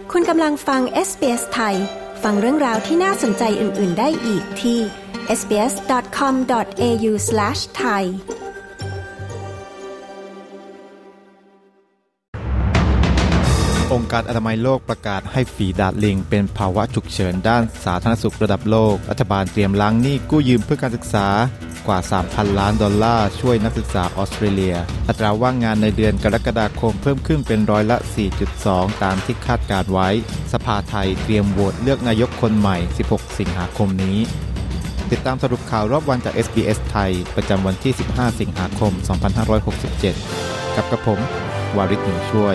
คุณกำลังฟัง SBS ไทยฟังเรื่องราวที่น่าสนใจอื่นๆได้อีกที่ sbs.com.au/thai องค์การอนามัยโลกประกาศให้ฝีดาษลิงเป็นภาวะฉุกเฉินด้านสาธารณสุขระดับโลกรัฐบาลเตรียมล้างหนี้กู้ยืมเพื่อการศึกษากว่า 3,000 ล้านดอลลาร์ช่วยนักศึกษาออสเตรเลียอัตราว่างงานในเดือนกรกฎาคมเพิ่มขึ้นเป็น4.2% ตามที่คาดการไว้สภาไทยเตรียมโหวตเลือกนายกคนใหม่16สิงหาคมนี้ติดตามสรุปข่าวรอบวันจาก SBS ไทยประจำวันที่15สิงหาคม2567กับกระผมวาริศ หนึ่งช่วย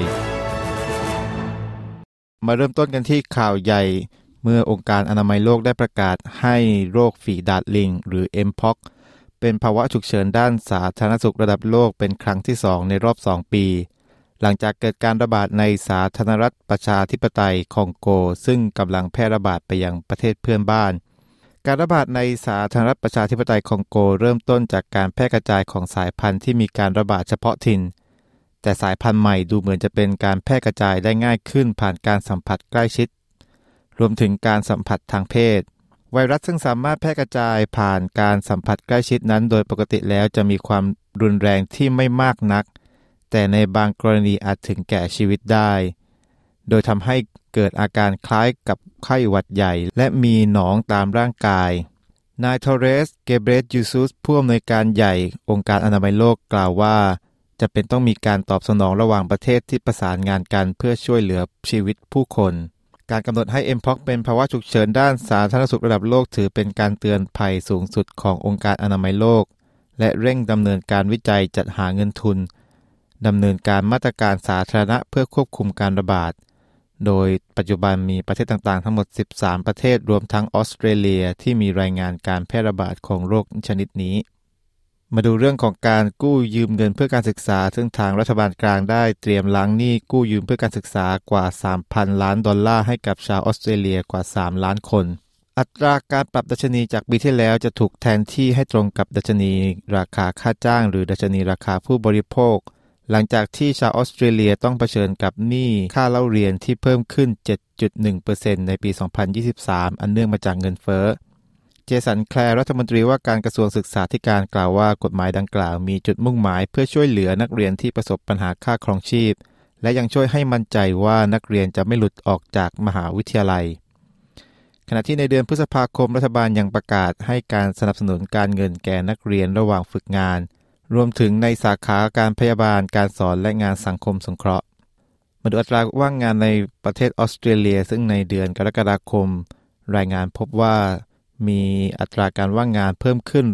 มาเริ่มต้นกันที่ข่าวใหญ่เมื่อองค์การอนามัยโลกได้ประกาศให้โรคฝีดาษลิงหรือ Mpox เป็นภาวะฉุกเฉินด้านสาธารณสุขระดับโลกเป็นครั้งที่2ในรอบ2ปีหลังจากเกิดการระบาดในสาธารณรัฐประชาธิปไตยคองโกซึ่งกำลังแพร่ระบาดไปยังประเทศเพื่อนบ้านการระบาดในสาธารณรัฐประชาธิปไตยคองโกเริ่มต้นจากการแพร่กระจายของสายพันธุ์ที่มีการระบาดเฉพาะถิ่นแต่สายพันธุ์ใหม่ดูเหมือนจะเป็นการแพร่กระจายได้ง่ายขึ้นผ่านการสัมผัสใกล้ชิดรวมถึงการสัมผัสทางเพศไวรัสซึ่งสามารถแพร่กระจายผ่านการสัมผัสใกล้ชิดนั้นโดยปกติแล้วจะมีความรุนแรงที่ไม่มากนักแต่ในบางกรณีอาจถึงแก่ชีวิตได้โดยทำให้เกิดอาการคล้ายกับไข้หวัดใหญ่และมีหนองตามร่างกายนายทอเรส เกเบรตยูซุสผู้อำนวยการใหญ่องค์การอนามัยโลกกล่าวว่าจะเป็นต้องมีการตอบสนองระหว่างประเทศที่ประสานงานกันเพื่อช่วยเหลือชีวิตผู้คนการกำหนดให้ Mpox เป็นภาวะฉุกเฉินด้านสาธารณสุขระดับโลกถือเป็นการเตือนภัยสูงสุดขององค์การอนามัยโลกและเร่งดำเนินการวิจัยจัดหาเงินทุนดำเนินการมาตรการสาธารณะเพื่อควบคุมการระบาดโดยปัจจุบันมีประเทศต่างๆทั้งหมด13ประเทศรวมทั้งออสเตรเลียที่มีรายงานการแพร่ระบาดของโรคชนิดนี้มาดูเรื่องของการกู้ยืมเงินเพื่อการศึกษาซึ่งทางรัฐบาลกลางได้เตรียมล้างหนี้กู้ยืมเพื่อการศึกษากว่า 3,000 ล้านดอลลาร์ให้กับชาวออสเตรเลียกว่า3ล้านคนอัตราการปรับดัชนีจากปีที่แล้วจะถูกแทนที่ให้ตรงกับดัชนีราคาค่าจ้างหรือดัชนีราคาผู้บริโภคหลังจากที่ชาวออสเตรเลียต้องเผชิญกับหนี้ค่าเล่าเรียนที่เพิ่มขึ้น 7.1% ในปี 2023 อันเนื่องมาจากเงินเฟ้อเจสันแคลร์รัฐมนตรีว่าการกระทรวงศึกษาธิการกล่าวว่ากฎหมายดังกล่าวมีจุดมุ่งหมายเพื่อช่วยเหลือนักเรียนที่ประสบปัญหาค่าครองชีพและยังช่วยให้มั่นใจว่านักเรียนจะไม่หลุดออกจากมหาวิทยาลัยขณะที่ในเดือนพฤษภาคมรัฐบาลยังประกาศให้การสนับสนุนการเงินแก่นักเรียนระหว่างฝึกงานรวมถึงในสาขาการพยาบาลการสอนและงานสังคมสงเคราะห์มาดูอัตราว่างงานในประเทศออสเตรเลียซึ่งในเดือนกรกฎาคมรายงานพบว่ามีอัตราการว่างงานเพิ่มขึ้น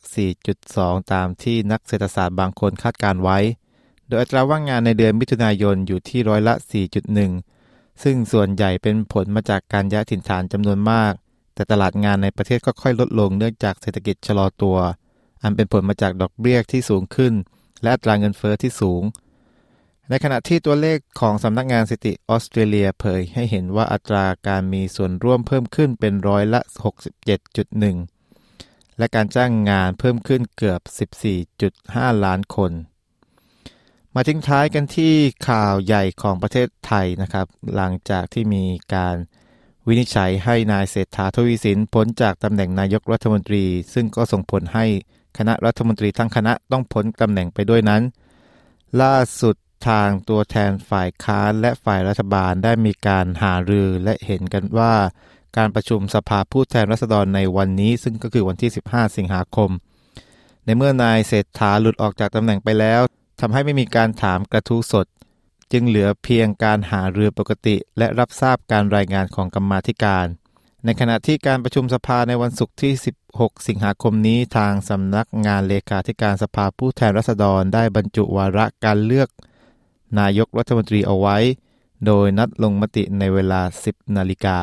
4.2% ตามที่นักเศรษฐศาสตร์บางคนคาดการไว้โดยอัตราว่างงานในเดือนมิถุนายนอยู่ที่4.1% ซึ่งส่วนใหญ่เป็นผลมาจากการย้ายถิ่นฐานจำนวนมากแต่ตลาดงานในประเทศค่อยๆลดลงเนื่องจากเศรษฐกิจชะลอตัวอันเป็นผลมาจากดอกเบี้ยที่สูงขึ้นและอัตราเงินเฟ้อที่สูงในขณะที่ตัวเลขของสำนักงานสถิติออสเตรเลียเผยให้เห็นว่าอัตราการมีส่วนร่วมเพิ่มขึ้นเป็น67.1% และการจ้างงานเพิ่มขึ้นเกือบ 14.5 ล้านคนมาทิ้งท้ายกันที่ข่าวใหญ่ของประเทศไทยนะครับหลังจากที่มีการวินิจฉัยให้นายเศรษฐา ทวีสินพ้นจากตำแหน่งนายกรัฐมนตรีซึ่งก็ส่งผลให้คณะรัฐมนตรีทั้งคณะต้องพ้นตำแหน่งไปด้วยนั้นล่าสุดทางตัวแทนฝ่ายค้านและฝ่ายรัฐบาลได้มีการหารือและเห็นกันว่าการประชุมสภาผู้แทนราษฎรในวันนี้ซึ่งก็คือวันที่15สิงหาคมในเมื่อนายเศรษฐาหลุดออกจากตำแหน่งไปแล้วทำให้ไม่มีการถามกระทู้สดจึงเหลือเพียงการหารือปกติและรับทราบการรายงานของกรรมาธิการในขณะที่การประชุมสภาในวันศุกร์ที่16สิงหาคมนี้ทางสำนักงานเลขาธิการสภาผู้แทนราษฎรได้บรรจุวาระการเลือกนายกรัฐมนตรีเอาไว้โดยนัดลงมติในเวลา 10 นาฬิกา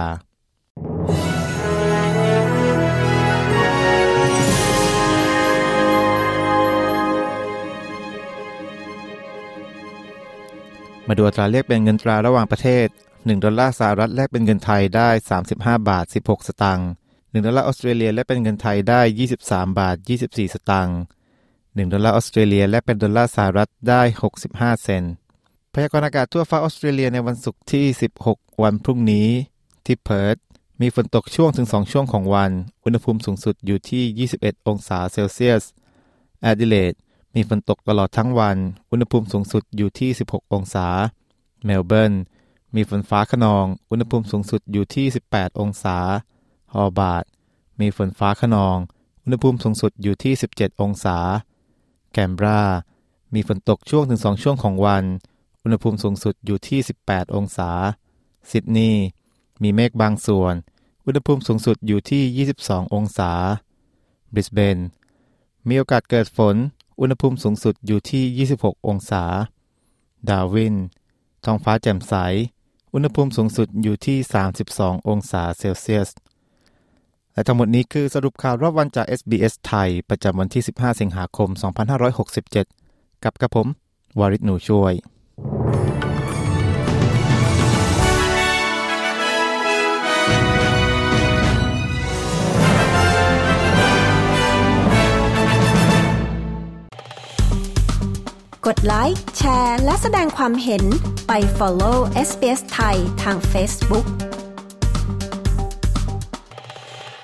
มาดูอัตราแลกเปลี่ยนเงินตราระหว่างประเทศ1ดอลลาร์สหรัฐแลกเป็นเงินไทยได้35.16 บาท1ดอลลาร์ออสเตรเลียแลกเป็นเงินไทยได้23.24 บาท1ดอลลาร์ออสเตรเลียแลกเป็นดอลลาร์สหรัฐได้65 เซนต์พยากรณ์อากาศทั่วฟ้าออสเตรเลียในวันศุกร์ที่16วันพรุ่งนี้ที่เพิร์ธมีฝนตกช่วงถึง2ช่วงของวันอุณหภูมิสูงสุดอยู่ที่21องศาเซลเซียสแอดิเลดมีฝนตกตลอดทั้งวันอุณหภูมิสูงสุดอยู่ที่16องศาเมลเบิร์นมีฝนฟ้าคะนองอุณหภูมิสูงสุดอยู่ที่18องศาฮอบาร์ตมีฝนฟ้าคะนองอุณหภูมิสูงสุดอยู่ที่17องศาแคนเบรามีฝนตกช่วงถึง2ช่วงของวันอุณหภูมิสูงสุดอยู่ที่18องศาซิดนีย์มีเมฆบางส่วนอุณหภูมิสูงสุดอยู่ที่22องศาบริสเบนมีโอกาสเกิดฝนอุณหภูมิสูงสุดอยู่ที่26องศาดาร์วินท้องฟ้าแจ่มใสอุณหภูมิสูงสุดอยู่ที่32องศาเซลเซียสและทั้งหมดนี้คือสรุปข่าวรอบวันจาก SBS ไทยประจำวันที่15สิงหาคม2567กับผมวาริศหนูช่วยกดไลค์แชร์และแสดงความเห็นไป follow SBS ไทยทาง Facebook